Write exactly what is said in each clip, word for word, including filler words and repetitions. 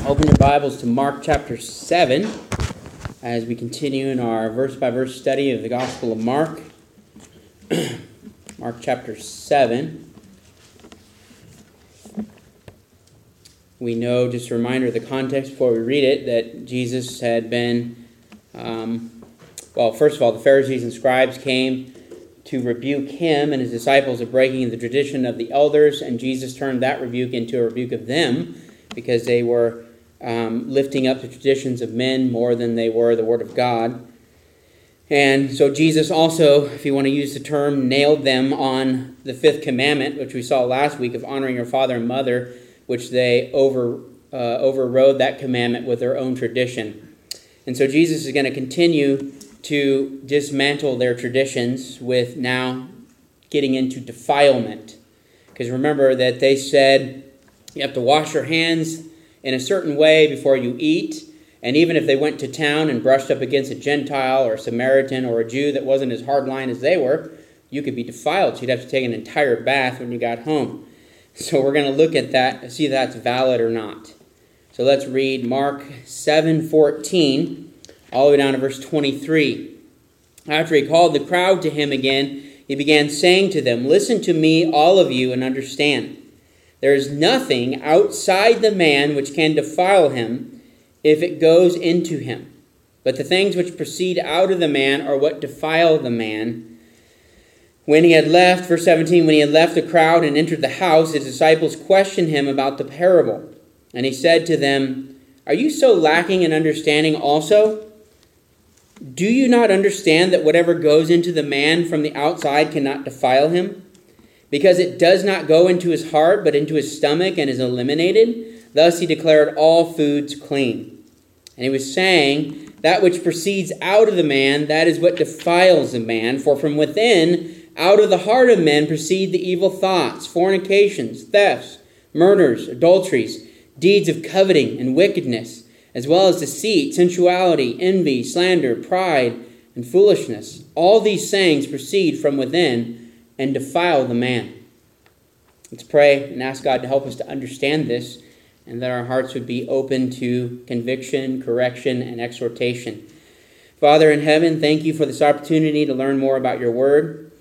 Open your Bibles to Mark chapter seven as we continue in our verse-by-verse study of the Gospel of Mark. Mark chapter seven. We know, just a reminder of the context before we read it, that Jesus had been, um, well, first of all, the Pharisees and scribes came to rebuke him and his disciples of breaking the tradition of the elders, and Jesus turned that rebuke into a rebuke of them because they were um, lifting up the traditions of men more than they were the Word of God. And so Jesus also, if you want to use the term, nailed them on the fifth commandment, which we saw last week, of honoring your father and mother, which they over uh, overrode that commandment with their own tradition. And so Jesus is going to continue to dismantle their traditions with now getting into defilement. Because remember that they said you have to wash your hands in a certain way before you eat. And even if they went to town and brushed up against a Gentile or a Samaritan or a Jew that wasn't as hardline as they were, you could be defiled. So you'd have to take an entire bath when you got home. So we're going to look at that, see if that's valid or not. So let's read Mark seven fourteen, all the way down to verse twenty-three. After he called the crowd to him again, he began saying to them, "Listen to me, all of you, and understand. There is nothing outside the man which can defile him if it goes into him. But the things which proceed out of the man are what defile the man." When he had left, verse seventeen, when he had left the crowd and entered the house, his disciples questioned him about the parable. And he said to them, "Are you so lacking in understanding also? Do you not understand that whatever goes into the man from the outside cannot defile him? Because it does not go into his heart, but into his stomach and is eliminated. Thus he declared all foods clean." And he was saying, that which proceeds out of the man, that is what defiles the man. For from within, out of the heart of men, proceed the evil thoughts, fornications, thefts, murders, adulteries, deeds of coveting and wickedness, as well as deceit, sensuality, envy, slander, pride, and foolishness. All these things proceed from within and defile the man. Let's pray and ask God to help us to understand this, and that our hearts would be open to conviction, correction, and exhortation. Father in heaven, thank you for this opportunity to learn more about your word.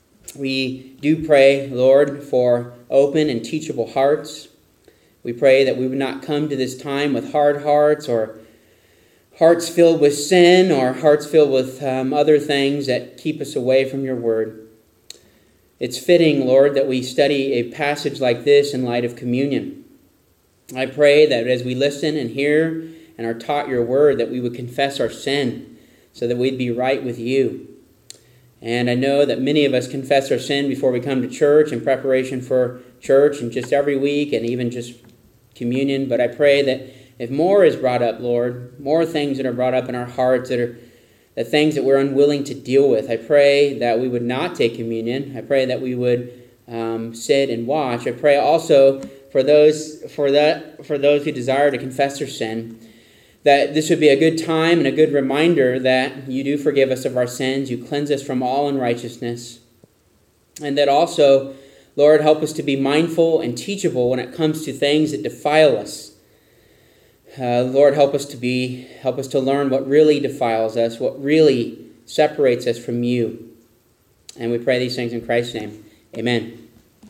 We do pray, Lord, for open and teachable hearts. We pray that we would not come to this time with hard hearts or hearts filled with sin or hearts filled with um, other things that keep us away from your word. It's fitting, Lord, that we study a passage like this in light of communion. I pray that as we listen and hear and are taught your word, that we would confess our sin so that we'd be right with you. And I know that many of us confess our sin before we come to church in preparation for church and just every week and even just communion. But I pray that if more is brought up, Lord, more things that are brought up in our hearts that are the things that we're unwilling to deal with, I pray that we would not take communion. I pray that we would um, sit and watch. I pray also for those for that for those who desire to confess their sin, that this would be a good time and a good reminder that you do forgive us of our sins, you cleanse us from all unrighteousness, and that also, Lord, help us to be mindful and teachable when it comes to things that defile us. Uh, Lord, help us to be, help us to learn what really defiles us, what really separates us from you. And we pray these things in Christ's name. Amen.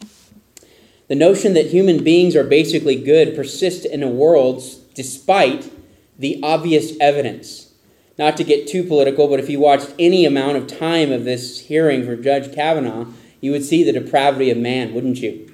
The notion that human beings are basically good persists in a world despite the obvious evidence. Not to get too political, but if you watched any amount of time of this hearing for Judge Kavanaugh, you would see the depravity of man, wouldn't you?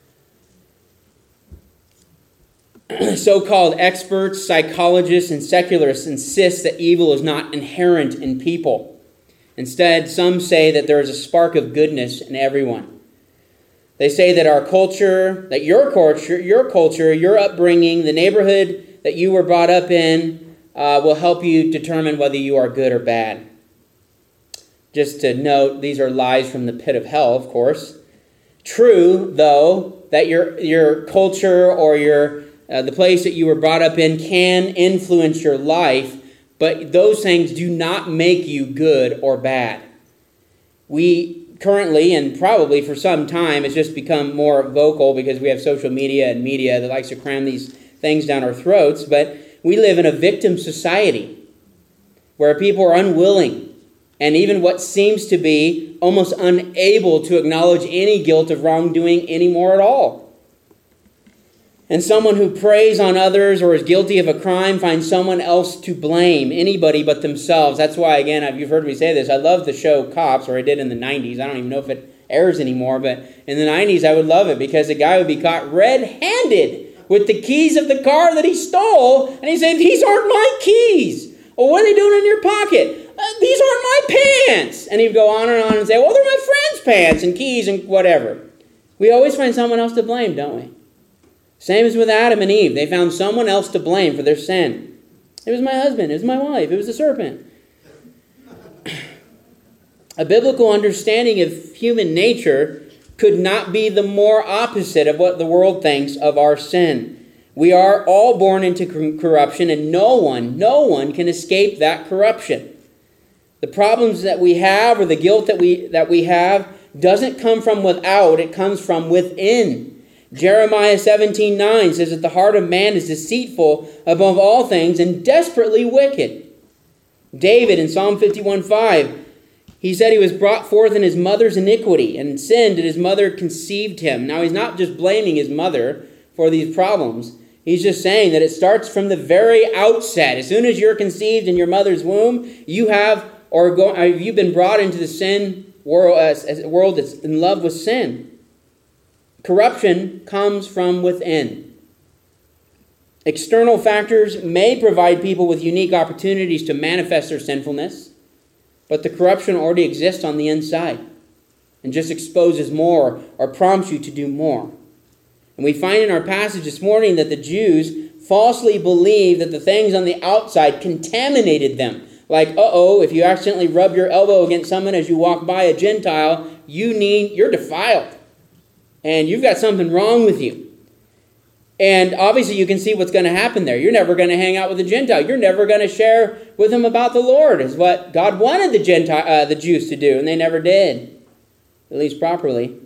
So-called experts, psychologists, and secularists insist that evil is not inherent in people. Instead, some say that there is a spark of goodness in everyone. They say that our culture, that your culture, your culture, your upbringing, the neighborhood that you were brought up in uh, will help you determine whether you are good or bad. Just to note, these are lies from the pit of hell, of course. True, though, that your your culture or your Uh, the place that you were brought up in can influence your life, but those things do not make you good or bad. We currently, and probably for some time, it's just become more vocal because we have social media and media that likes to cram these things down our throats, but we live in a victim society where people are unwilling and even what seems to be almost unable to acknowledge any guilt of wrongdoing anymore at all. And someone who preys on others or is guilty of a crime finds someone else to blame, anybody but themselves. That's why, again, you've heard me say this, I love the show Cops, or I did in the nineties. I don't even know if it airs anymore, but in the nineties I would love it because the guy would be caught red-handed with the keys of the car that he stole, and he'd say, these aren't my keys. Well, what are they doing in your pocket? Uh, these aren't my pants. And he'd go on and on and say, well, they're my friend's pants and keys and whatever. We always find someone else to blame, don't we? Same as with Adam and Eve. They found someone else to blame for their sin. It was my husband. It was my wife. It was the serpent. A biblical understanding of human nature could not be the more opposite of what the world thinks of our sin. We are all born into corruption, and no one, no one can escape that corruption. The problems that we have or the guilt that we that we have doesn't come from without, it comes from within. Jeremiah seventeen nine says that the heart of man is deceitful above all things and desperately wicked. David in Psalm fifty-one five, he said he was brought forth in his mother's iniquity, and sin did his mother conceived him. Now he's not just blaming his mother for these problems. He's just saying that it starts from the very outset. As soon as you're conceived in your mother's womb, you have or go, you've been brought into the sin world, uh, a world that's in love with sin. Corruption comes from within. External factors may provide people with unique opportunities to manifest their sinfulness, but the corruption already exists on the inside and just exposes more or prompts you to do more. And we find in our passage this morning that the Jews falsely believed that the things on the outside contaminated them. Like, uh-oh, if you accidentally rub your elbow against someone as you walk by a Gentile, you need, you're defiled. And you've got something wrong with you. And obviously you can see what's going to happen there. You're never going to hang out with a Gentile. You're never going to share with them about the Lord, is what God wanted the Gentile, uh, the Jews to do, and they never did, at least properly.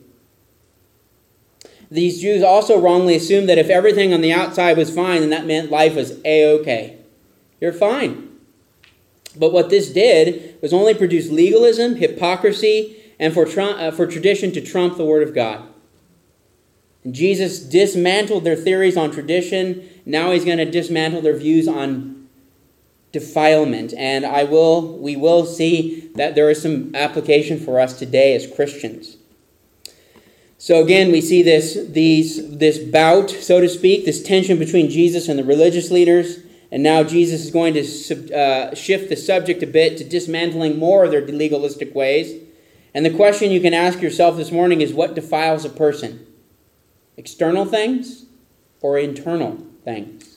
These Jews also wrongly assumed that if everything on the outside was fine, then that meant life was A-okay. You're fine. But what this did was only produce legalism, hypocrisy, and for, tr- uh, for tradition to trump the Word of God. And Jesus dismantled their theories on tradition. Now he's going to dismantle their views on defilement. And I will, we will see that there is some application for us today as Christians. So again, we see this, these, this bout, so to speak, this tension between Jesus and the religious leaders. And now Jesus is going to uh, shift the subject a bit to dismantling more of their legalistic ways. And the question you can ask yourself this morning is, what defiles a person? External things or internal things?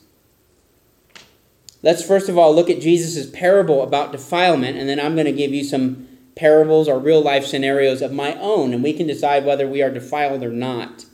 Let's first of all look at Jesus' parable about defilement, and then I'm going to give you some parables or real-life scenarios of my own, and we can decide whether we are defiled or not.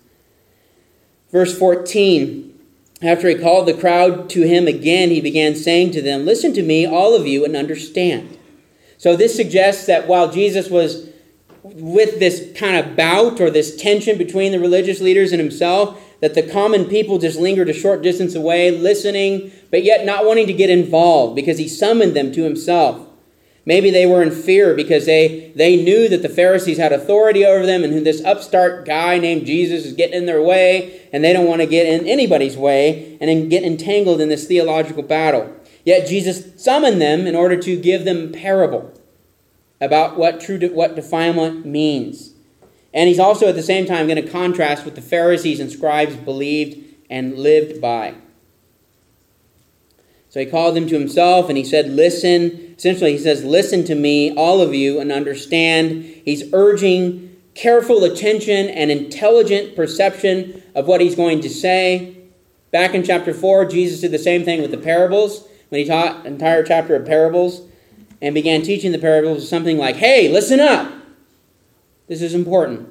Verse fourteen, after he called the crowd to him again, he began saying to them, "Listen to me, all of you, and understand." So this suggests that while Jesus was with this kind of bout or this tension between the religious leaders and himself, that the common people just lingered a short distance away, listening, but yet not wanting to get involved because he summoned them to himself. Maybe they were in fear because they, they knew that the Pharisees had authority over them and this upstart guy named Jesus is getting in their way, and they don't want to get in anybody's way and then get entangled in this theological battle. Yet Jesus summoned them in order to give them a parable about what true de- what defilement means. And he's also at the same time going to contrast what the Pharisees and scribes believed and lived by. So he called them to himself and he said, listen. Essentially he says, listen to me, all of you, and understand. He's urging careful attention and intelligent perception of what he's going to say. Back in chapter four, Jesus did the same thing with the parables. When he taught an entire chapter of parables and began teaching the parables, something like, hey, listen up. This is important.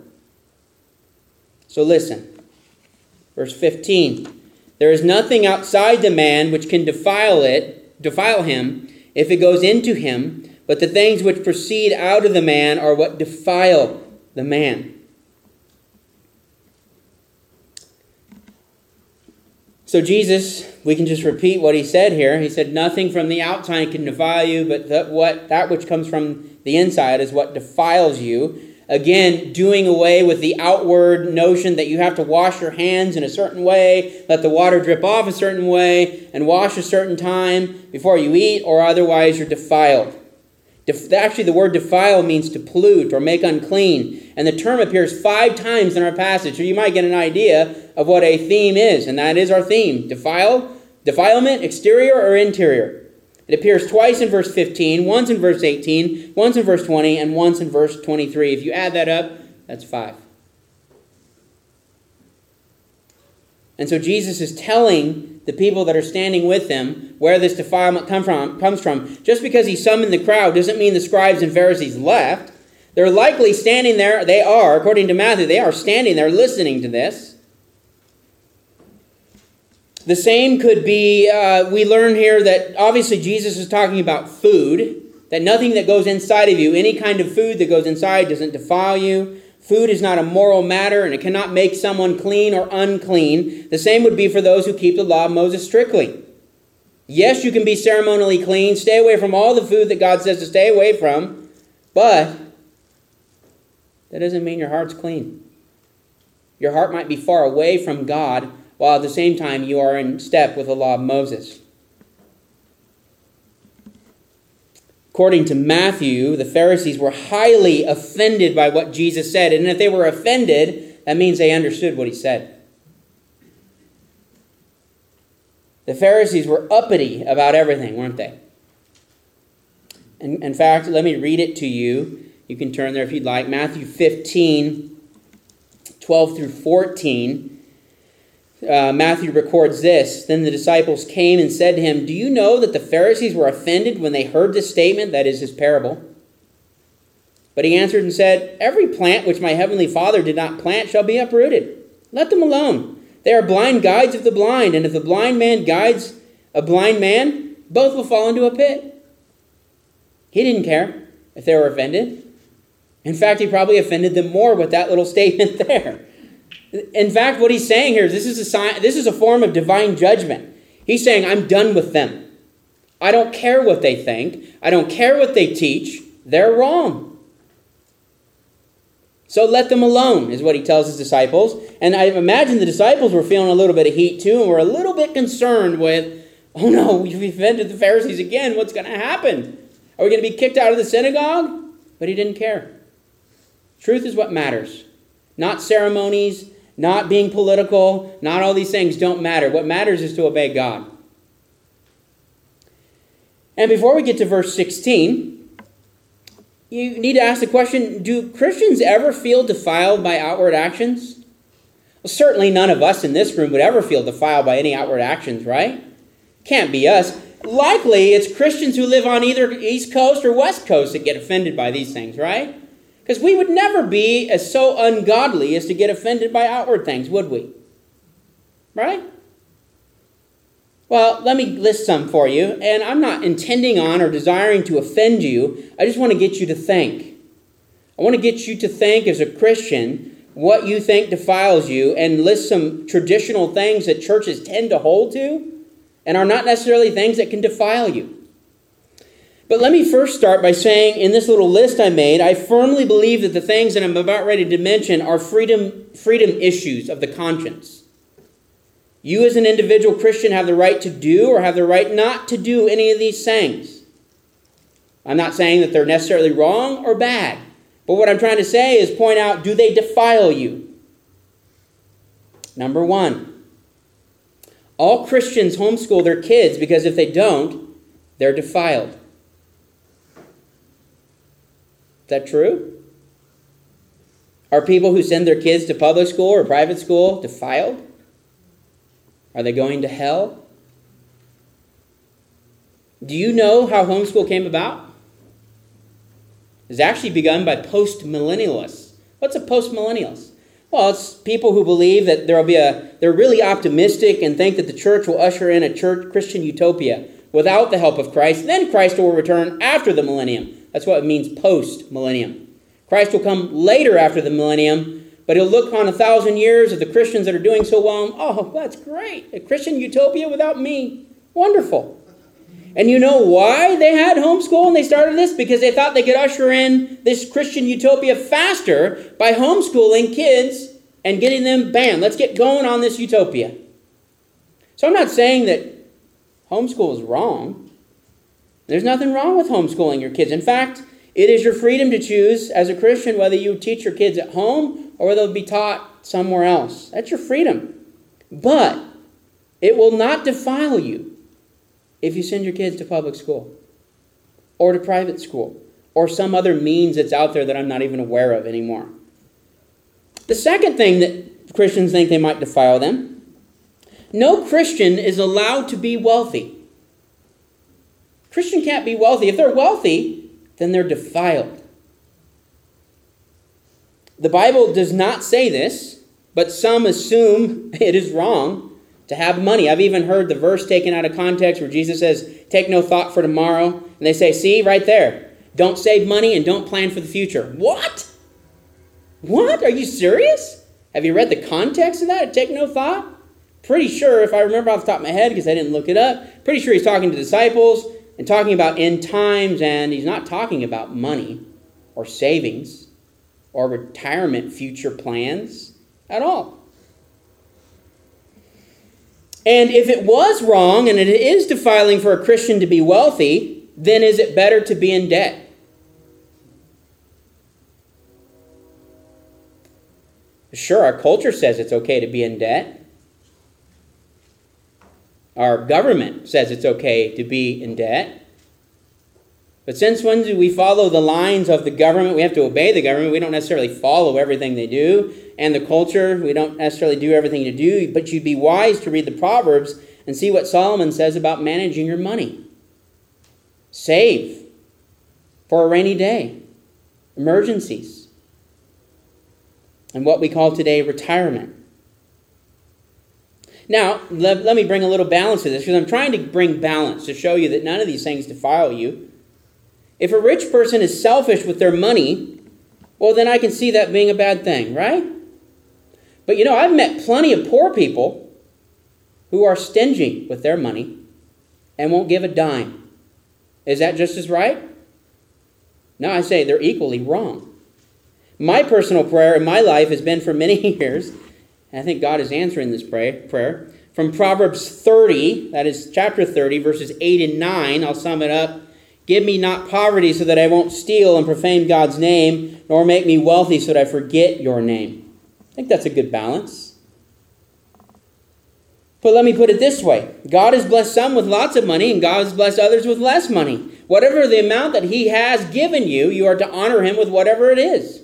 So listen. Verse fifteen. There is nothing outside the man which can defile it, defile him, if it goes into him, but the things which proceed out of the man are what defile the man. So Jesus, we can just repeat what he said here. He said, nothing from the outside can defile you, but that, what, that which comes from the inside is what defiles you. Again, doing away with the outward notion that you have to wash your hands in a certain way, let the water drip off a certain way, and wash a certain time before you eat, or otherwise you're defiled. Def- actually, the word defile means to pollute or make unclean. And the term appears five times in our passage. So you might get an idea of what a theme is. And that is our theme. Defile, defilement, exterior or interior. It appears twice in verse fifteen, once in verse eighteen, once in verse twenty, and once in verse twenty-three. If you add that up, that's five. And so Jesus is telling the people that are standing with him where this defilement come from, comes from. Just because he summoned the crowd doesn't mean the scribes and Pharisees left. They're likely standing there. They are, according to Matthew, they are standing there listening to this. The same could be, uh, we learn here that obviously Jesus is talking about food, that nothing that goes inside of you, any kind of food that goes inside doesn't defile you. Food is not a moral matter, and it cannot make someone clean or unclean. The same would be for those who keep the law of Moses strictly. Yes, you can be ceremonially clean. Stay away from all the food that God says to stay away from. But that doesn't mean your heart's clean. Your heart might be far away from God, while at the same time you are in step with the law of Moses. According to Matthew, the Pharisees were highly offended by what Jesus said. And if they were offended, that means they understood what he said. The Pharisees were uppity about everything, weren't they? In, in fact, let me read it to you. You can turn there if you'd like. Matthew fifteen, twelve through fourteen. Uh, Matthew records this. Then the disciples came and said to him, "Do you know that the Pharisees were offended when they heard this statement?" That is his parable. But he answered and said, "Every plant which my heavenly Father did not plant shall be uprooted. Let them alone. They are blind guides of the blind. And if the blind man guides a blind man, both will fall into a pit." He didn't care if they were offended. In fact, he probably offended them more with that little statement there. In fact, what he's saying here is this is a sign, this is a form of divine judgment. He's saying, I'm done with them. I don't care what they think. I don't care what they teach. They're wrong. So let them alone, is what he tells his disciples. And I imagine the disciples were feeling a little bit of heat too, and were a little bit concerned with, oh no, we've offended the Pharisees again. What's going to happen? Are we going to be kicked out of the synagogue? But he didn't care. Truth is what matters. Not ceremonies, not being political, not all these things don't matter. What matters is to obey God. And before we get to verse sixteen, you need to ask the question, do Christians ever feel defiled by outward actions? Well, certainly none of us in this room would ever feel defiled by any outward actions, right? Can't be us. Likely it's Christians who live on either East Coast or West Coast that get offended by these things, right? Because we would never be as so ungodly as to get offended by outward things, would we? Right? Well, let me list some for you. And I'm not intending on or desiring to offend you. I just want to get you to think. I want to get you to think as a Christian what you think defiles you and list some traditional things that churches tend to hold to and are not necessarily things that can defile you. But let me first start by saying, in this little list I made, I firmly believe that the things that I'm about ready to mention are freedom, freedom issues of the conscience. You as an individual Christian have the right to do or have the right not to do any of these things. I'm not saying that they're necessarily wrong or bad. But what I'm trying to say is point out, do they defile you? Number one, all Christians homeschool their kids because if they don't, they're defiled. Is that true? Are people who send their kids to public school or private school defiled? Are they going to hell? Do you know how homeschool came about? It's actually begun by post-millennialists. What's a post-millennialist? Well, it's people who believe that there will be a, they're really optimistic and think that the church will usher in a church Christian utopia without the help of Christ. Then Christ will return after the millennium. That's what it means post-millennium. Christ will come later after the millennium But he'll look on a thousand years of the Christians that are doing so well, and, oh, that's great. A Christian utopia without me. Wonderful. And you know why they had homeschool and they started this? Because they thought they could usher in this Christian utopia faster by homeschooling kids and getting them, bam, let's get going on this utopia. So I'm not saying that homeschool is wrong. There's nothing wrong with homeschooling your kids. In fact, it is your freedom to choose as a Christian whether you teach your kids at home or whether they'll be taught somewhere else. That's your freedom. But it will not defile you if you send your kids to public school or to private school or some other means that's out there that I'm not even aware of anymore. The second thing that Christians think they might defile them, no Christian is allowed to be wealthy. Christian can't be wealthy. If they're wealthy, then they're defiled. The Bible does not say this, but some assume it is wrong to have money. I've even heard the verse taken out of context where Jesus says, take no thought for tomorrow. And they say, see, right there, don't save money and don't plan for the future. What? What? Are you serious? Have you read the context of that? Take no thought? Pretty sure, if I remember off the top of my head, because I didn't look it up, pretty sure he's talking to disciples and talking about end times, and he's not talking about money or savings or retirement future plans at all. And if it was wrong and it is defiling for a Christian to be wealthy, then is it better to be in debt? Sure, our culture says it's okay to be in debt. Our government says it's okay to be in debt. But since when do we follow the lines of the government? We have to obey the government. We don't necessarily follow everything they do. And the culture, we don't necessarily do everything to do. But you'd be wise to read the Proverbs and see what Solomon says about managing your money. Save for a rainy day, emergencies, and what we call today retirement. Now, let, let me bring a little balance to this, because I'm trying to bring balance to show you that none of these things defile you. If a rich person is selfish with their money, well, then I can see that being a bad thing, right? But you know, I've met plenty of poor people who are stingy with their money and won't give a dime. Is that just as right? No, I say they're equally wrong. My personal prayer in my life has been for many years, and I think God is answering this prayer, from Proverbs thirty, that is chapter thirty, verses eight and nine. I'll sum it up. Give me not poverty so that I won't steal and profane God's name, nor make me wealthy so that I forget your name. I think that's a good balance. But let me put it this way. God has blessed some with lots of money, and God has blessed others with less money. Whatever the amount that he has given you, you are to honor him with whatever it is.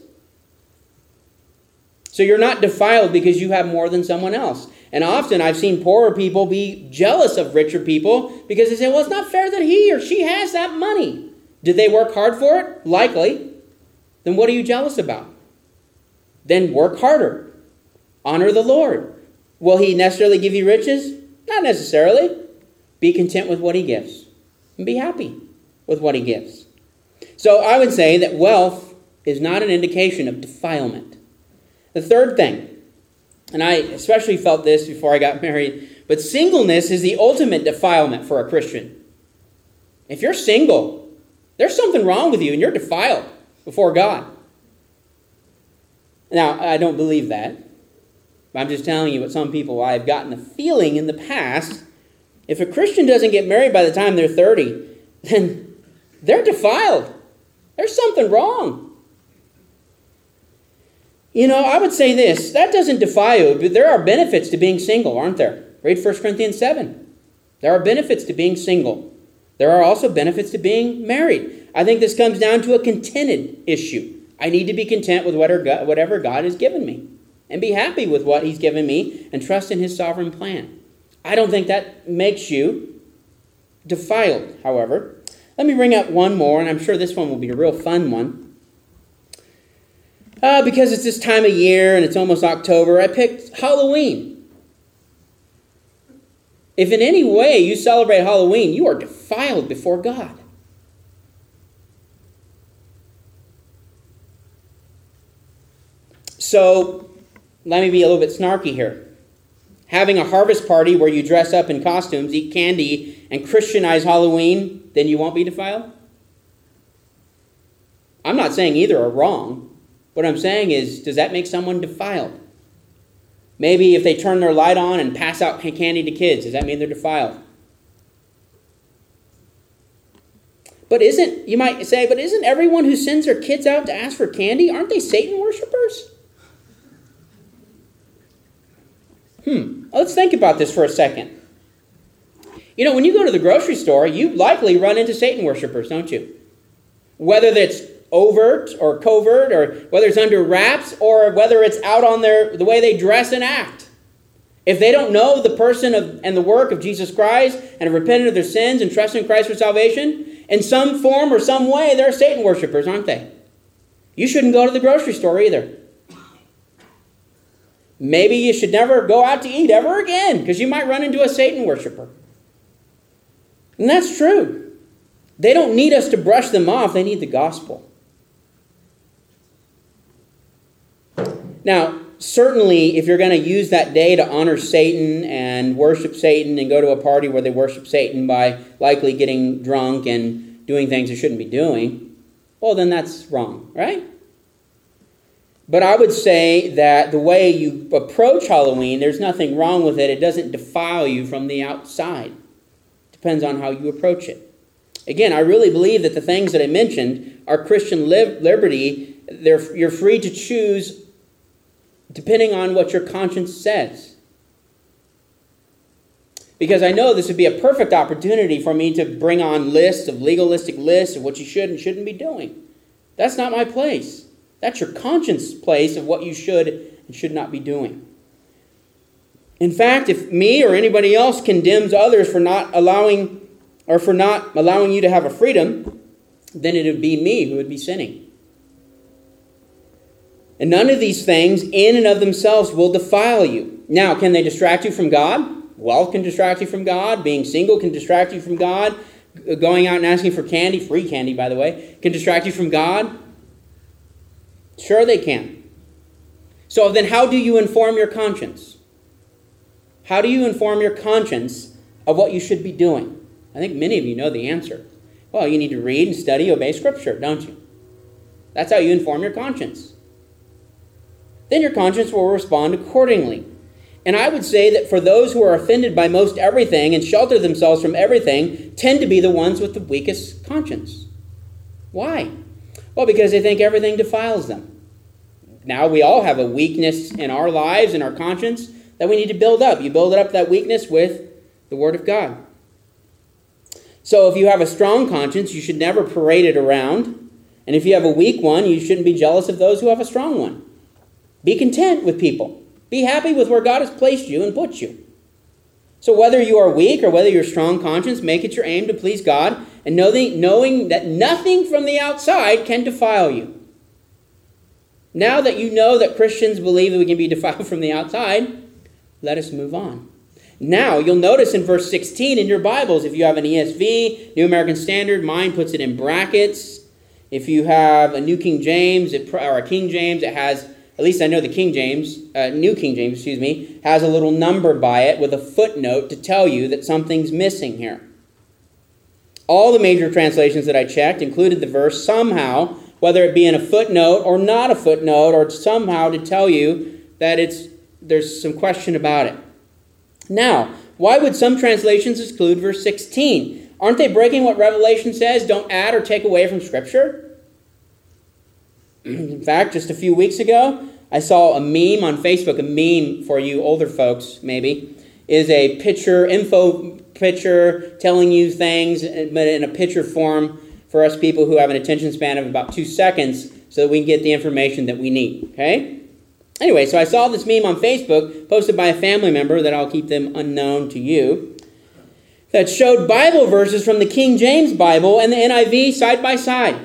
So you're not defiled because you have more than someone else. And often I've seen poorer people be jealous of richer people because they say, well, it's not fair that he or she has that money. Did they work hard for it? Likely. Then what are you jealous about? Then work harder. Honor the Lord. Will he necessarily give you riches? Not necessarily. Be content with what he gives. And be happy with what he gives. So I would say that wealth is not an indication of defilement. The third thing, and I especially felt this before I got married, but singleness is the ultimate defilement for a Christian. If you're single, there's something wrong with you and you're defiled before God. Now, I don't believe that. I'm just telling you what some people, I've gotten the feeling in the past, if a Christian doesn't get married by the time they're thirty, then they're defiled. There's something wrong. You know, I would say this, that doesn't defile you, but there are benefits to being single, aren't there? Read First Corinthians seven. There are benefits to being single. There are also benefits to being married. I think this comes down to a contented issue. I need to be content with whatever God has given me and be happy with what he's given me and trust in his sovereign plan. I don't think that makes you defiled, however. Let me bring up one more, and I'm sure this one will be a real fun one. Uh, because it's this time of year and it's almost October, I picked Halloween. If in any way you celebrate Halloween, you are defiled before God. So, let me be a little bit snarky here. Having a harvest party where you dress up in costumes, eat candy, and Christianize Halloween, then you won't be defiled? I'm not saying either are wrong. What I'm saying is, does that make someone defiled? Maybe if they turn their light on and pass out candy to kids, does that mean they're defiled? But isn't, you might say, but isn't everyone who sends their kids out to ask for candy, aren't they Satan worshipers? Hmm, let's think about this for a second. You know, when you go to the grocery store, you likely run into Satan worshipers, don't you? Whether that's overt or covert, or whether it's under wraps, or whether it's out on their the way they dress and act. If they don't know the person of, and the work of Jesus Christ and have repented of their sins and trust in Christ for salvation, in some form or some way, they're Satan worshipers, aren't they? You shouldn't go to the grocery store either. Maybe you should never go out to eat ever again, because you might run into a Satan worshiper. And that's true. They don't need us to brush them off. They need the gospel. Now, certainly, if you're going to use that day to honor Satan and worship Satan and go to a party where they worship Satan by likely getting drunk and doing things they shouldn't be doing, well, then that's wrong, right? But I would say that the way you approach Halloween, there's nothing wrong with it. It doesn't defile you from the outside. Depends on how you approach it. Again, I really believe that the things that I mentioned are Christian liberty. They're, you're free to choose depending on what your conscience says. Because I know this would be a perfect opportunity for me to bring on lists of legalistic lists of what you should and shouldn't be doing. That's not my place. That's your conscience place of what you should and should not be doing. In fact, if me or anybody else condemns others for not allowing or for not allowing you to have a freedom, then it would be me who would be sinning. And none of these things in and of themselves will defile you. Now, can they distract you from God? Wealth can distract you from God. Being single can distract you from God. Going out and asking for candy, free candy by the way, can distract you from God. Sure they can. So then how do you inform your conscience? How do you inform your conscience of what you should be doing? I think many of you know the answer. Well, you need to read and study, obey Scripture, don't you? That's how you inform your conscience. Then your conscience will respond accordingly. And I would say that for those who are offended by most everything and shelter themselves from everything tend to be the ones with the weakest conscience. Why? Well, because they think everything defiles them. Now we all have a weakness in our lives and our conscience that we need to build up. You build up that weakness with the Word of God. So if you have a strong conscience, you should never parade it around. And if you have a weak one, you shouldn't be jealous of those who have a strong one. Be content with people. Be happy with where God has placed you and put you. So whether you are weak or whether you're strong conscience, make it your aim to please God and knowing that nothing from the outside can defile you. Now that you know that Christians believe that we can be defiled from the outside, let us move on. Now, you'll notice in verse sixteen in your Bibles, if you have an E S V, New American Standard, mine puts it in brackets. If you have a New King James, it, or a King James, it has, at least I know the King James, uh, New King James, excuse me, has a little number by it with a footnote to tell you that something's missing here. All the major translations that I checked included the verse somehow, whether it be in a footnote or not a footnote, or somehow to tell you that it's there's some question about it. Now, why would some translations exclude verse sixteen? Aren't they breaking what Revelation says? Don't add or take away from Scripture? In fact, just a few weeks ago, I saw a meme on Facebook. A meme for you older folks, maybe, is a picture, info picture telling you things, but in a picture form for us people who have an attention span of about two seconds so that we can get the information that we need. Okay? Anyway, so I saw this meme on Facebook posted by a family member that I'll keep them unknown to you that showed Bible verses from the King James Bible and the N I V side by side.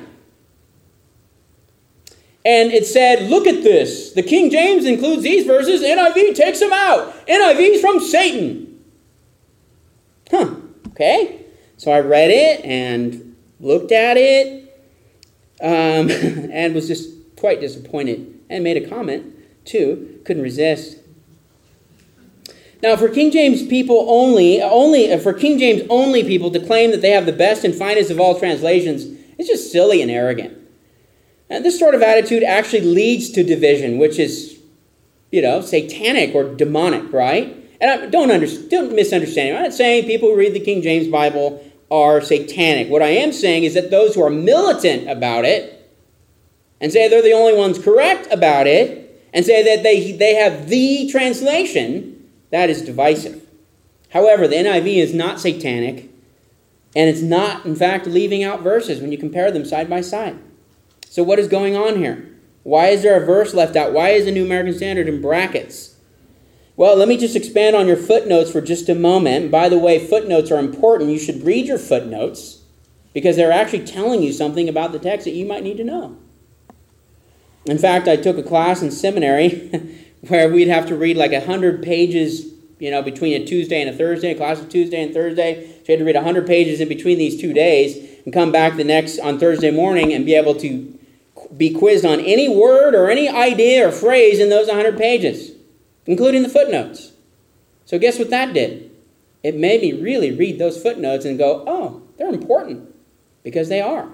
And it said, look at this. The King James includes these verses. N I V takes them out. N I V's from Satan. Huh. Okay. So I read it and looked at it um, and was just quite disappointed and made a comment two. Couldn't resist. Now, for King James people only, only for King James only people to claim that they have the best and finest of all translations is just silly and arrogant. And this sort of attitude actually leads to division, which is, you know, satanic or demonic, right? And I don't, under, don't misunderstand me. I'm not saying people who read the King James Bible are satanic. What I am saying is that those who are militant about it and say they're the only ones correct about it and say that they, they have the translation, that is divisive. However, the N I V is not satanic, and it's not, in fact, leaving out verses when you compare them side by side. So what is going on here? Why is there a verse left out? Why is the New American Standard in brackets? Well, let me just expand on your footnotes for just a moment. By the way, footnotes are important. You should read your footnotes because they're actually telling you something about the text that you might need to know. In fact, I took a class in seminary where we'd have to read like one hundred pages, you know, between a Tuesday and a Thursday, a class of Tuesday and Thursday. So you had to read one hundred pages in between these two days and come back the next on Thursday morning and be able to be quizzed on any word or any idea or phrase in those one hundred pages, including the footnotes. So guess what that did? It made me really read those footnotes and go, oh, they're important, because they are.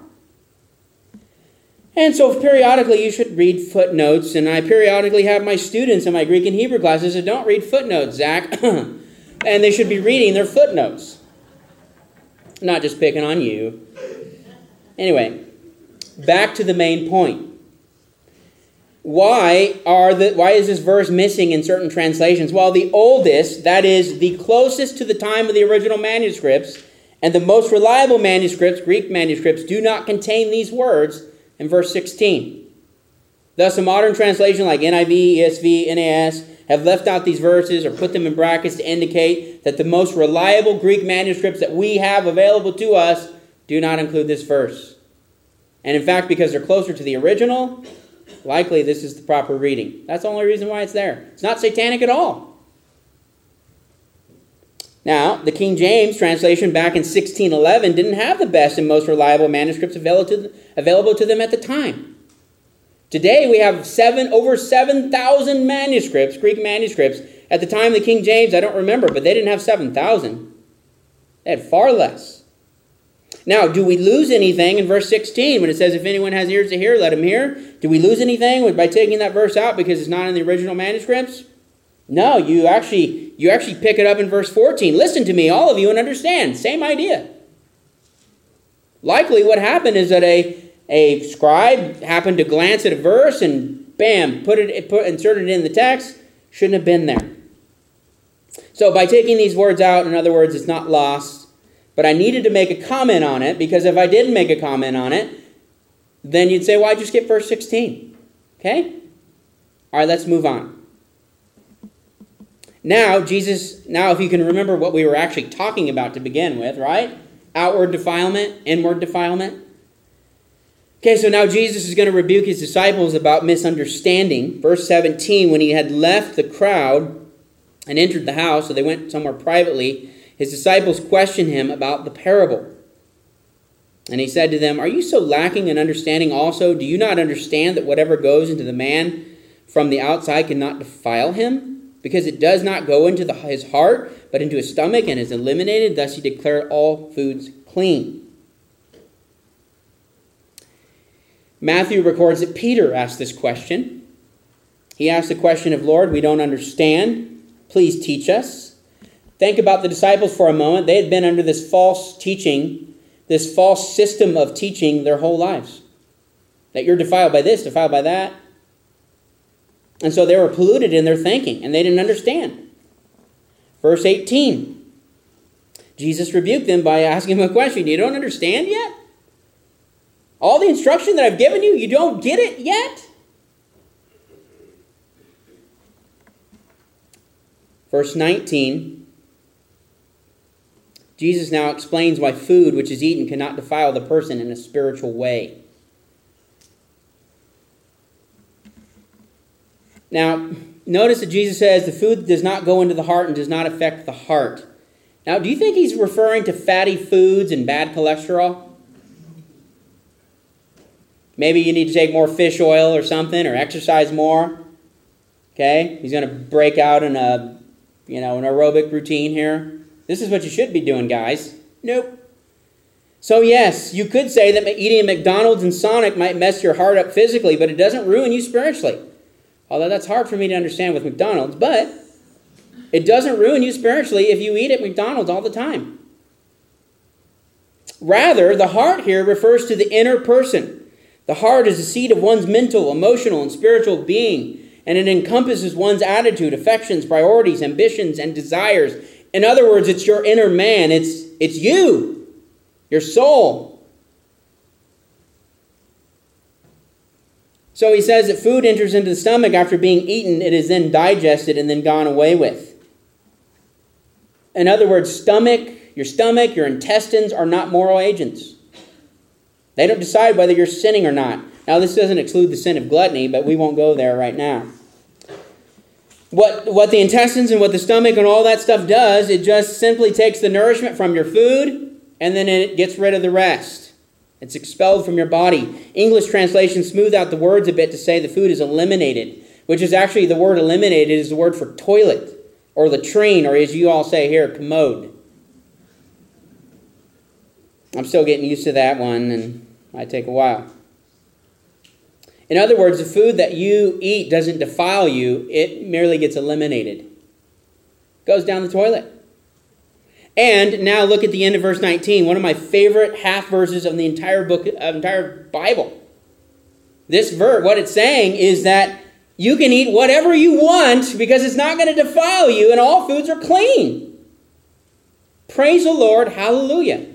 And so periodically you should read footnotes, and I periodically have my students in my Greek and Hebrew classes that don't read footnotes, Zach, and they should be reading their footnotes. Not just picking on you. Anyway, back to the main point. Why are the why is this verse missing in certain translations? Well, the oldest, that is, the closest to the time of the original manuscripts, and the most reliable manuscripts, Greek manuscripts, do not contain these words in verse sixteen. Thus, a modern translation like N I V, E S V, N A S have left out these verses or put them in brackets to indicate that the most reliable Greek manuscripts that we have available to us do not include this verse. And in fact, because they're closer to the original, likely this is the proper reading. That's the only reason why it's there. It's not satanic at all. Now, the King James translation back in sixteen eleven didn't have the best and most reliable manuscripts available to, available to them at the time. Today we have seven over seven thousand manuscripts, Greek manuscripts. At the time of the King James, I don't remember, but they didn't have seven thousand. They had far less. Now, do we lose anything in verse sixteen when it says, if anyone has ears to hear, let him hear? Do we lose anything by taking that verse out because it's not in the original manuscripts? No, you actually, you actually pick it up in verse fourteen. Listen to me, all of you, and understand. Same idea. Likely what happened is that a, a scribe happened to glance at a verse and bam, put it, put, inserted it in the text. Shouldn't have been there. So by taking these words out, in other words, it's not lost. But I needed to make a comment on it, because if I didn't make a comment on it, then you'd say, why'd you skip verse sixteen? Okay? All right, let's move on. Now, Jesus, now if you can remember what we were actually talking about to begin with, right? Outward defilement, inward defilement. Okay, so now Jesus is going to rebuke his disciples about misunderstanding. Verse seventeen, when he had left the crowd and entered the house, so they went somewhere privately, his disciples questioned him about the parable. And he said to them, are you so lacking in understanding also? Do you not understand that whatever goes into the man from the outside cannot defile him? Because it does not go into the, his heart, but into his stomach and is eliminated. Thus he declared all foods clean. Matthew records that Peter asked this question. He asked the question of, Lord, we don't understand. Please teach us. Think about the disciples for a moment. They had been under this false teaching, this false system of teaching their whole lives. That you're defiled by this, defiled by that. And so they were polluted in their thinking, and they didn't understand. Verse eighteen. Jesus rebuked them by asking them a question. You don't understand yet? All the instruction that I've given you, you don't get it yet? Verse nineteen. Jesus now explains why food which is eaten cannot defile the person in a spiritual way. Now, notice that Jesus says the food does not go into the heart and does not affect the heart. Now, do you think he's referring to fatty foods and bad cholesterol? Maybe you need to take more fish oil or something, or exercise more. Okay? He's going to break out in a, you know, an aerobic routine here. This is what you should be doing, guys. Nope. So yes, you could say that eating at McDonald's and Sonic might mess your heart up physically, but it doesn't ruin you spiritually. Although that's hard for me to understand with McDonald's, but it doesn't ruin you spiritually if you eat at McDonald's all the time. Rather, the heart here refers to the inner person. The heart is the seat of one's mental, emotional, and spiritual being, and it encompasses one's attitude, affections, priorities, ambitions, and desires. In other words, it's your inner man. It's, it's you, your soul. So he says that food enters into the stomach after being eaten. It is then digested and then gone away with. In other words, stomach, your stomach, your intestines are not moral agents. They don't decide whether you're sinning or not. Now, this doesn't exclude the sin of gluttony, but we won't go there right now. What, what the intestines and what the stomach and all that stuff does, it just simply takes the nourishment from your food and then it gets rid of the rest. It's expelled from your body. English translations smooth out the words a bit to say the food is eliminated, which is actually the word eliminated is the word for toilet or latrine, or as you all say here, commode. I'm still getting used to that one, and it might take a while. In other words, the food that you eat doesn't defile you. It merely gets eliminated. Goes down the toilet. And now look at the end of verse nineteen, one of my favorite half verses of the entire book, uh, entire Bible. This verse, what it's saying is that you can eat whatever you want because it's not going to defile you, and all foods are clean. Praise the Lord. Hallelujah.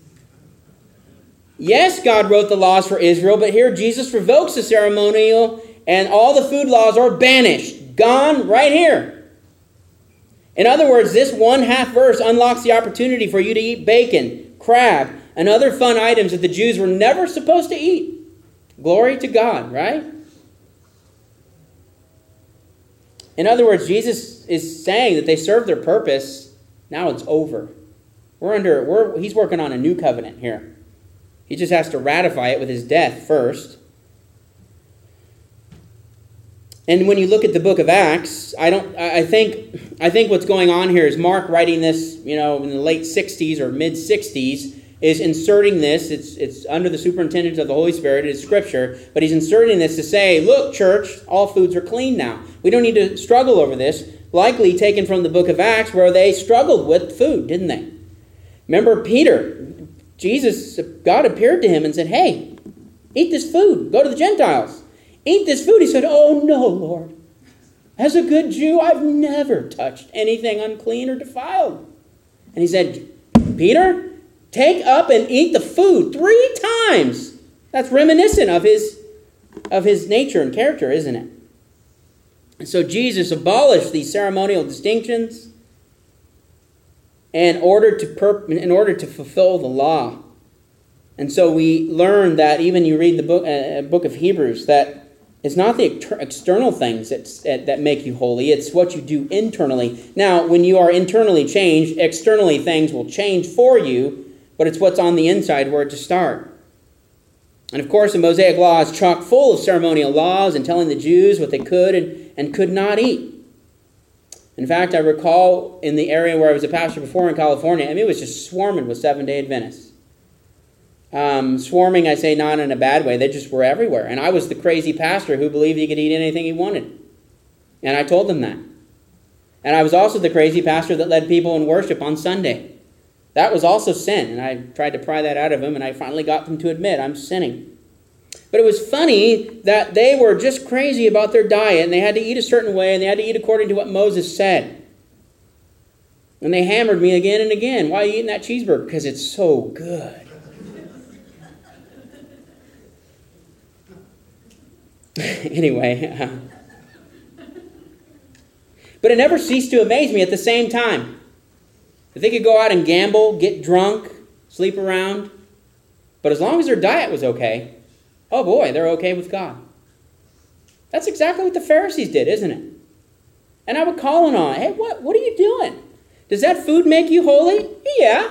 Yes, God wrote the laws for Israel, but here Jesus revokes the ceremonial and all the food laws are banished. Gone right here. In other words, this one half verse unlocks the opportunity for you to eat bacon, crab, and other fun items that the Jews were never supposed to eat. Glory to God, right? In other words, Jesus is saying that they served their purpose. Now it's over. We're under, we're, he's working on a new covenant here. He just has to ratify it with his death first. And when you look at the book of Acts, I don't I think I think what's going on here is Mark writing this, you know, in the late sixties or mid sixties, is inserting this. It's it's under the superintendence of the Holy Spirit. It's scripture, but he's inserting this to say, look, church, all foods are clean now. We don't need to struggle over this. Likely taken from the book of Acts, where they struggled with food, didn't they? Remember Peter. Jesus, God appeared to him and said, hey, eat this food. Go to the Gentiles. Eat this food. He said, oh no, Lord. As a good Jew, I've never touched anything unclean or defiled. And he said, Peter, take up and eat the food three times. That's reminiscent of his, of his nature and character, isn't it? And so Jesus abolished these ceremonial distinctions in order to perp- in order to fulfill the law. And so we learn that even you read the book, uh, book of Hebrews, that it's not the ex- external things that, that make you holy, it's what you do internally. Now, when you are internally changed, externally things will change for you, but it's what's on the inside where to start. And of course, the Mosaic Law is chock full of ceremonial laws and telling the Jews what they could and, and could not eat. In fact, I recall in the area where I was a pastor before in California, I mean, it was just swarming with Seventh-day Adventists. Um, swarming, I say not in a bad way. They just were everywhere. And I was the crazy pastor who believed he could eat anything he wanted. And I told them that. And I was also the crazy pastor that led people in worship on Sunday. That was also sin. And I tried to pry that out of them, and I finally got them to admit I'm sinning. But it was funny that they were just crazy about their diet, and they had to eat a certain way, and they had to eat according to what Moses said. And they hammered me again and again. Why are you eating that cheeseburger? Because it's so good. Anyway. Uh, but it never ceased to amaze me at the same time. That they could go out and gamble, get drunk, sleep around. But as long as their diet was okay, oh boy, they're okay with God. That's exactly what the Pharisees did, isn't it? And I would call them on, hey, what, what are you doing? Does that food make you holy? Yeah.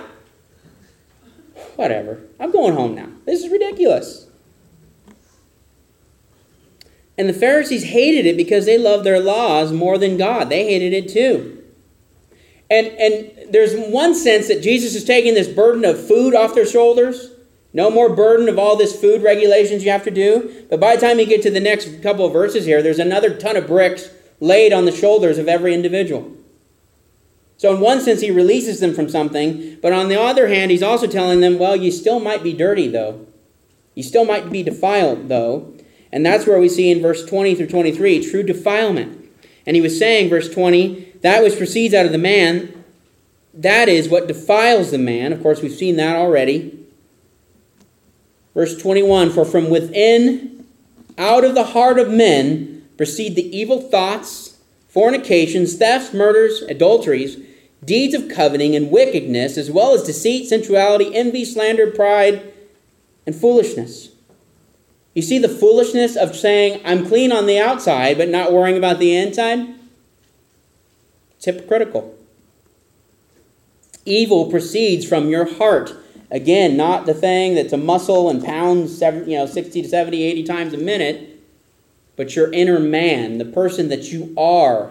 Whatever. I'm going home now. This is ridiculous. And the Pharisees hated it because they loved their laws more than God. They hated it too. And, and there's one sense that Jesus is taking this burden of food off their shoulders. No more burden of all this food regulations you have to do. But by the time you get to the next couple of verses here, there's another ton of bricks laid on the shoulders of every individual. So in one sense, he releases them from something. But on the other hand, he's also telling them, well, you still might be dirty, though. You still might be defiled, though. And that's where we see in verse twenty through twenty-three, true defilement. And he was saying, verse twenty, that which proceeds out of the man, that is what defiles the man. Of course, we've seen that already. Verse twenty-one, for from within, out of the heart of men, proceed the evil thoughts, fornications, thefts, murders, adulteries, deeds of coveting and wickedness, as well as deceit, sensuality, envy, slander, pride, and foolishness. You see the foolishness of saying, I'm clean on the outside, but not worrying about the inside? It's hypocritical. Evil proceeds from your heart. Again, not the thing that's a muscle and pounds you know, sixty to seventy, eighty times a minute, but your inner man, the person that you are.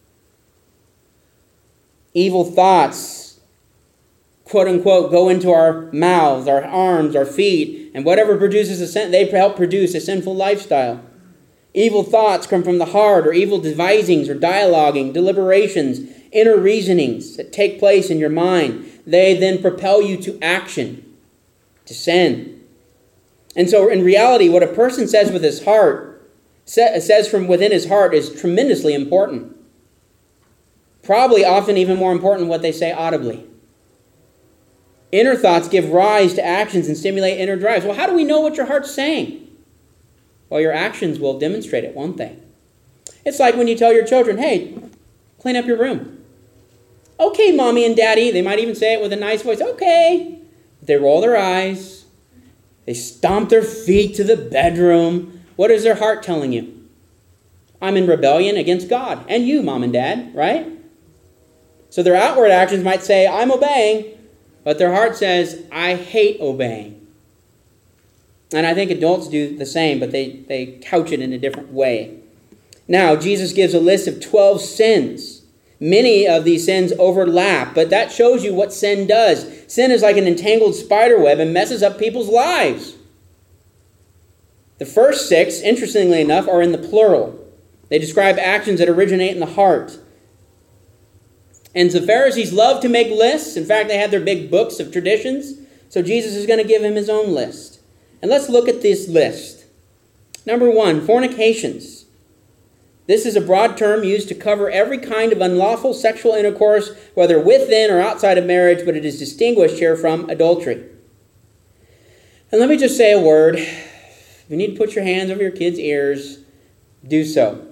Evil thoughts, quote unquote, go into our mouths, our arms, our feet, and whatever produces a sin, they help produce a sinful lifestyle. Evil thoughts come from the heart, or evil devisings, or dialoguing, deliberations, inner reasonings that take place in your mind. They then propel you to action, to sin. And so in reality, what a person says with his heart, says from within his heart, is tremendously important. Probably often even more important than what they say audibly. Inner thoughts give rise to actions and stimulate inner drives. Well, how do we know what your heart's saying? Well, your actions will demonstrate it, won't they? It's like when you tell your children, hey, clean up your room. Okay, mommy and daddy. They might even say it with a nice voice. Okay. They roll their eyes. They stomp their feet to the bedroom. What is their heart telling you? I'm in rebellion against God and you, mom and dad, right? So their outward actions might say, I'm obeying, but their heart says, I hate obeying. And I think adults do the same, but they, they couch it in a different way. Now, Jesus gives a list of twelve sins. Many of these sins overlap, but that shows you what sin does. Sin is like an entangled spider web and messes up people's lives. The first six, interestingly enough, are in the plural. They describe actions that originate in the heart. And the Pharisees love to make lists. In fact, they had their big books of traditions. So Jesus is going to give him his own list. And let's look at this list. Number one, fornications. This is a broad term used to cover every kind of unlawful sexual intercourse, whether within or outside of marriage, but it is distinguished here from adultery. And let me just say a word. If you need to put your hands over your kids' ears, do so.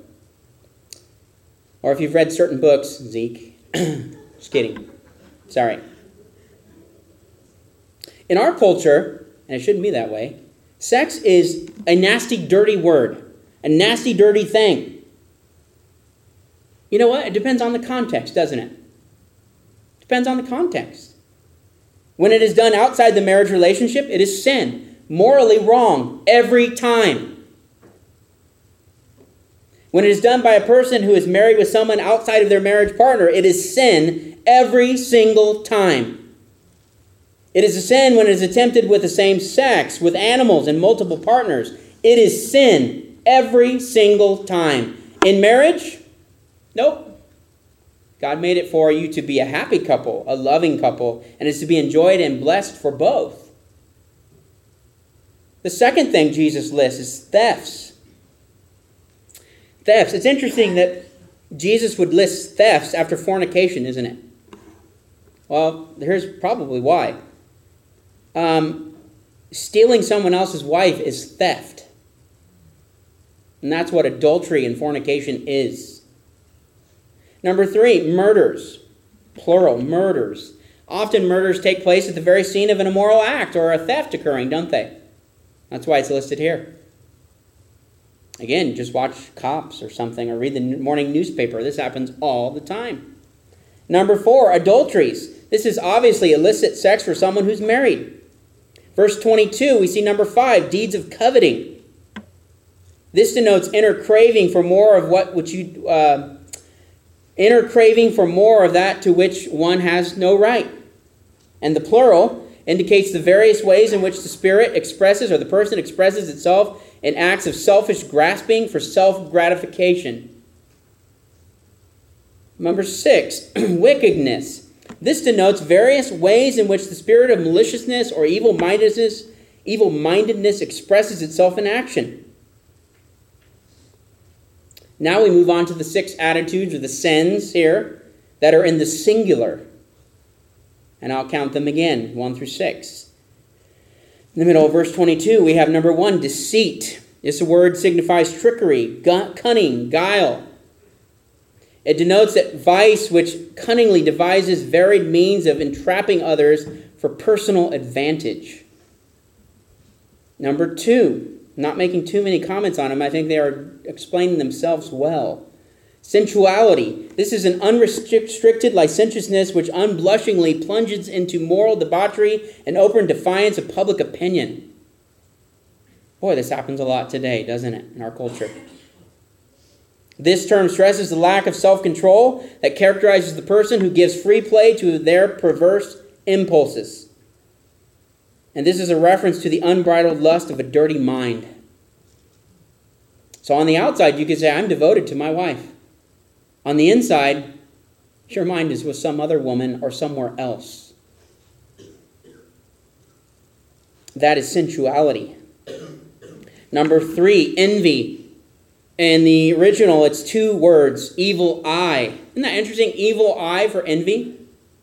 Or if you've read certain books, Zeke, just kidding. Sorry. In our culture, and it shouldn't be that way, sex is a nasty, dirty word. A nasty, dirty thing. You know what? It depends on the context, doesn't it? Depends on the context. When it is done outside the marriage relationship, it is sin. Morally wrong every time. When it is done by a person who is married with someone outside of their marriage partner, it is sin every single time. It is a sin when it is attempted with the same sex, with animals and multiple partners. It is sin every single time. In marriage, nope. God made it for you to be a happy couple, a loving couple, and it's to be enjoyed and blessed for both. The second thing Jesus lists is thefts. Thefts. It's interesting that Jesus would list thefts after fornication, isn't it? Well, here's probably why. Um, stealing someone else's wife is theft. And that's what adultery and fornication is. Number three, murders. Plural, murders. Often murders take place at the very scene of an immoral act or a theft occurring, don't they? That's why it's listed here. Again, just watch Cops or something or read the morning newspaper. This happens all the time. Number four, adulteries. This is obviously illicit sex for someone who's married. Verse twenty-two, we see number five, deeds of coveting. This denotes inner craving for more of what which you uh, inner craving for more of that to which one has no right. And the plural indicates the various ways in which the spirit expresses or the person expresses itself in acts of selfish grasping for self-gratification. Number six, wickedness. This denotes various ways in which the spirit of maliciousness or evil-mindedness, evil-mindedness expresses itself in action. Now we move on to the six attitudes or the sins here that are in the singular. And I'll count them again, one through six. In the middle of verse twenty-two, we have number one, deceit. This word signifies trickery, cunning, guile. It denotes that vice which cunningly devises varied means of entrapping others for personal advantage. Number two, not making too many comments on them. I think they are explaining themselves well. Sensuality. This is an unrestricted licentiousness which unblushingly plunges into moral debauchery and open defiance of public opinion. Boy, this happens a lot today, doesn't it, in our culture? This term stresses the lack of self-control that characterizes the person who gives free play to their perverse impulses. And this is a reference to the unbridled lust of a dirty mind. So on the outside, you could say, I'm devoted to my wife. On the inside, your mind is with some other woman or somewhere else. That is sensuality. Number three, envy. In the original, it's two words, evil eye. Isn't that interesting? Evil eye for envy.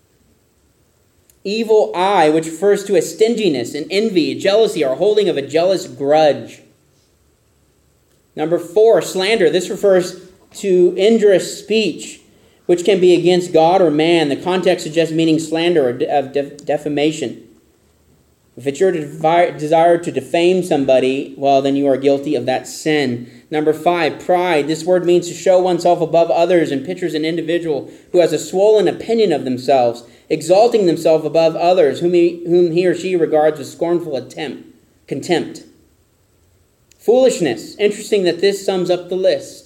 Evil eye, which refers to a stinginess, an envy, a jealousy, or holding of a jealous grudge. Number four, slander. This refers to injurious speech, which can be against God or man. The context suggests meaning slander or of def- defamation. If it's your devi- desire to defame somebody, well, then you are guilty of that sin. Number five, pride. This word means to show oneself above others and pictures an individual who has a swollen opinion of themselves, exalting themselves above others, whom he, whom he or she regards with scornful attempt, contempt. Foolishness. Interesting that this sums up the list.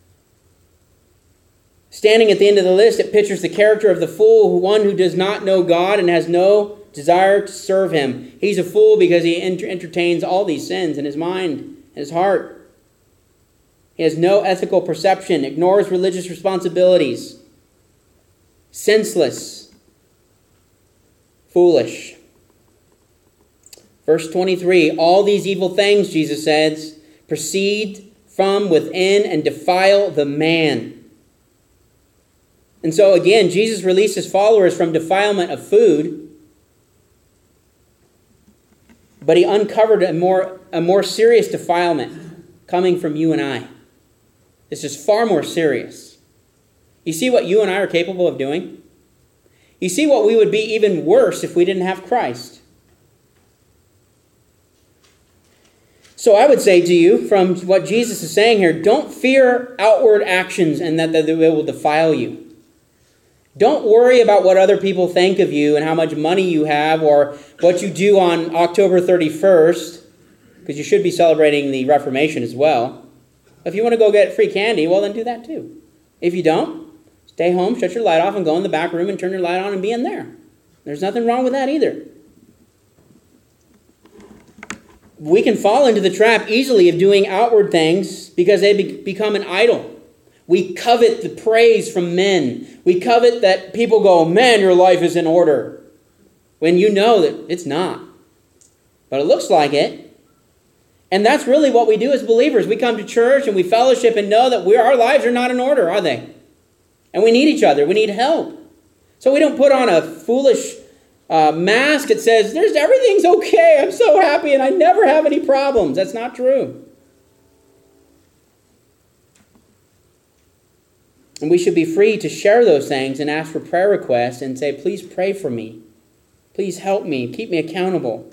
Standing at the end of the list, it pictures the character of the fool, one who does not know God and has no desire to serve him. He's a fool because he enter- entertains all these sins in his mind and his heart. He has no ethical perception, ignores religious responsibilities. Senseless. Foolish. Verse twenty-three, all these evil things, Jesus says, proceed from within and defile the man. And so again, Jesus released his followers from defilement of food, but he uncovered a more, a more serious defilement coming from you and I. This is far more serious. You see what you and I are capable of doing? You see what we would be even worse if we didn't have Christ. So I would say to you, from what Jesus is saying here, don't fear outward actions and that, that they will defile you. Don't worry about what other people think of you and how much money you have or what you do on October thirty-first, because you should be celebrating the Reformation as well. If you want to go get free candy, well, then do that too. If you don't, stay home, shut your light off, and go in the back room and turn your light on and be in there. There's nothing wrong with that either. We can fall into the trap easily of doing outward things because they be- become an idol. We covet the praise from men. We covet that people go, man, your life is in order. When you know that it's not. But it looks like it. And that's really what we do as believers. We come to church and we fellowship and know that we, our lives are not in order, are they? And we need each other. We need help. So we don't put on a foolish uh, mask that says, "There's everything's okay. I'm so happy and I never have any problems." That's not true. And we should be free to share those things and ask for prayer requests and say, "Please pray for me. Please help me. Keep me accountable."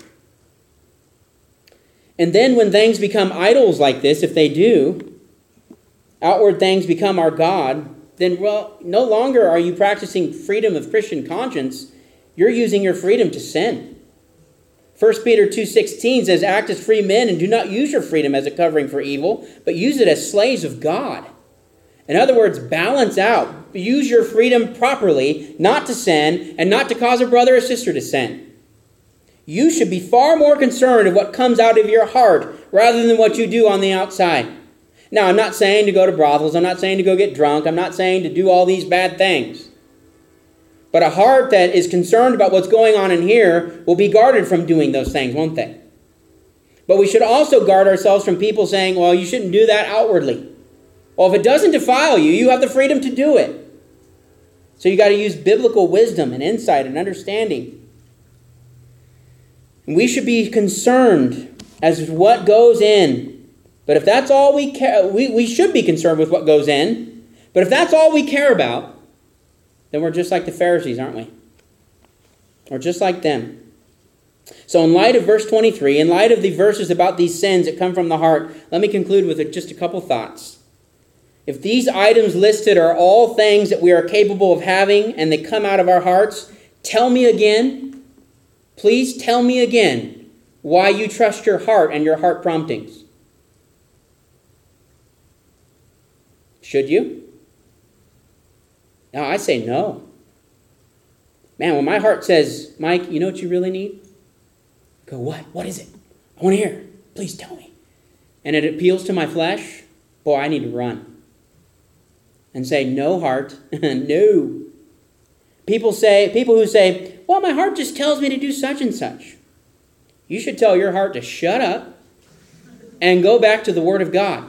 And then when things become idols like this, if they do, outward things become our God, then, well, no longer are you practicing freedom of Christian conscience. You're using your freedom to sin. First Peter two sixteen says, act as free men and do not use your freedom as a covering for evil, but use it as slaves of God. In other words, balance out. Use your freedom properly, not to sin, and not to cause a brother or sister to sin. You should be far more concerned of what comes out of your heart rather than what you do on the outside. Now, I'm not saying to go to brothels. I'm not saying to go get drunk. I'm not saying to do all these bad things. But a heart that is concerned about what's going on in here will be guarded from doing those things, won't they? But we should also guard ourselves from people saying, well, you shouldn't do that outwardly. Well, if it doesn't defile you, you have the freedom to do it. So you got to use biblical wisdom and insight and understanding. And we should be concerned as to what goes in. But if that's all we care, we, we should be concerned with what goes in. But if that's all we care about, then we're just like the Pharisees, aren't we? We're just like them. So in light of verse twenty-three, in light of the verses about these sins that come from the heart, let me conclude with just a couple thoughts. If these items listed are all things that we are capable of having and they come out of our hearts, tell me again, please tell me again why you trust your heart and your heart promptings. Should you? No, I say no. Man, when my heart says, Mike, you know what you really need? Go, what? What is it? I want to hear. Please tell me. And it appeals to my flesh. Boy, I need to run. And say, no, heart. No. People say, people who say, well, my heart just tells me to do such and such. You should tell your heart to shut up and go back to the Word of God.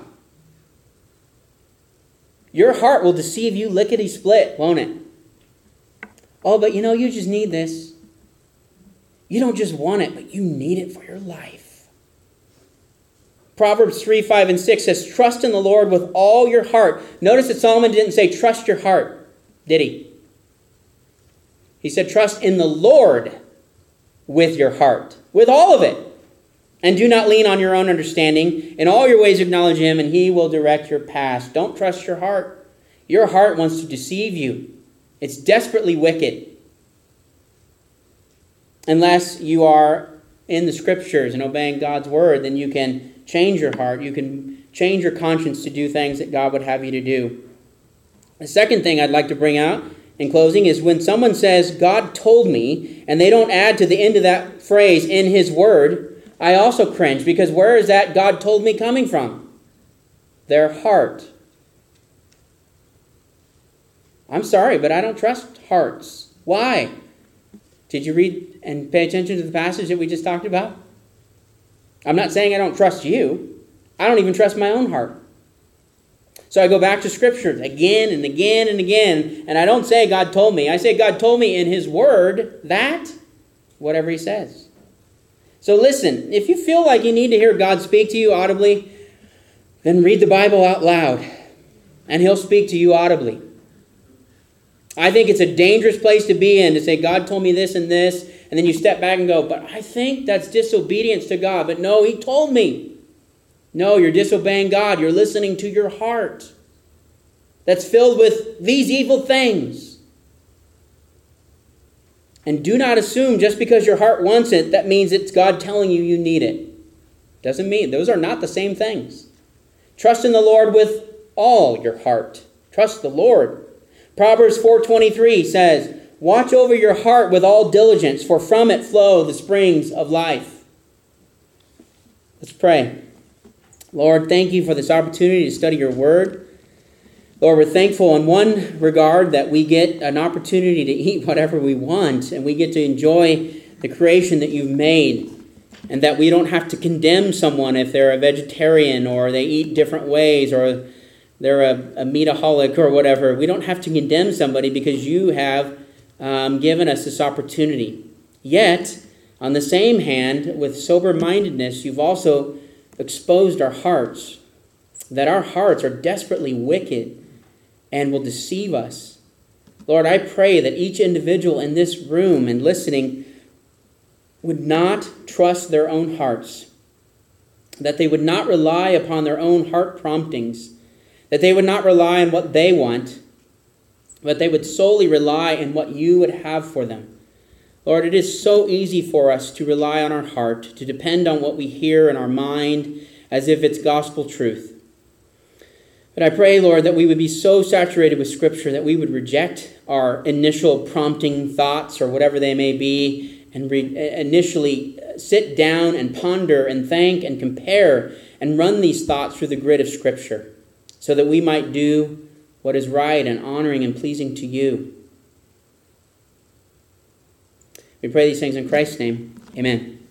Your heart will deceive you lickety-split, won't it? Oh, but you know, you just need this. You don't just want it, but you need it for your life. Proverbs three, five, and six says, trust in the Lord with all your heart. Notice that Solomon didn't say, trust your heart, did he? He said, trust in the Lord with your heart, with all of it. And do not lean on your own understanding. In all your ways acknowledge Him, and He will direct your paths. Don't trust your heart. Your heart wants to deceive you. It's desperately wicked. Unless you are in the Scriptures and obeying God's Word, then you can change your heart. You can change your conscience to do things that God would have you to do. The second thing I'd like to bring out in closing is when someone says, God told me, and they don't add to the end of that phrase, in His Word, I also cringe, because where is that God told me coming from? Their heart. I'm sorry, but I don't trust hearts. Why? Did you read and pay attention to the passage that we just talked about? I'm not saying I don't trust you. I don't even trust my own heart. So I go back to Scripture again and again and again, and I don't say God told me. I say God told me in His Word that, whatever He says. So listen, if you feel like you need to hear God speak to you audibly, then read the Bible out loud, and He'll speak to you audibly. I think it's a dangerous place to be in, to say, God told me this and this, and then you step back and go, but I think that's disobedience to God. But no, He told me. No, you're disobeying God. You're listening to your heart that's filled with these evil things. And do not assume just because your heart wants it, that means it's God telling you you need it. Doesn't mean. Those are not the same things. Trust in the Lord with all your heart. Trust the Lord. Proverbs four twenty-three says, watch over your heart with all diligence, for from it flow the springs of life. Let's pray. Lord, thank you for this opportunity to study your word. Lord, we're thankful in one regard that we get an opportunity to eat whatever we want, and we get to enjoy the creation that you've made, and that we don't have to condemn someone if they're a vegetarian or they eat different ways or they're a, a meataholic or whatever. We don't have to condemn somebody because you have um, given us this opportunity. Yet, on the same hand, with sober-mindedness, you've also exposed our hearts, that our hearts are desperately wicked and will deceive us. Lord, I pray that each individual in this room and listening would not trust their own hearts, that they would not rely upon their own heart promptings, that they would not rely on what they want, but they would solely rely on what you would have for them. Lord, it is so easy for us to rely on our heart, to depend on what we hear in our mind as if it's gospel truth. But I pray, Lord, that we would be so saturated with Scripture that we would reject our initial prompting thoughts or whatever they may be and re- initially sit down and ponder and thank and compare and run these thoughts through the grid of Scripture so that we might do what is right and honoring and pleasing to you. We pray these things in Christ's name. Amen.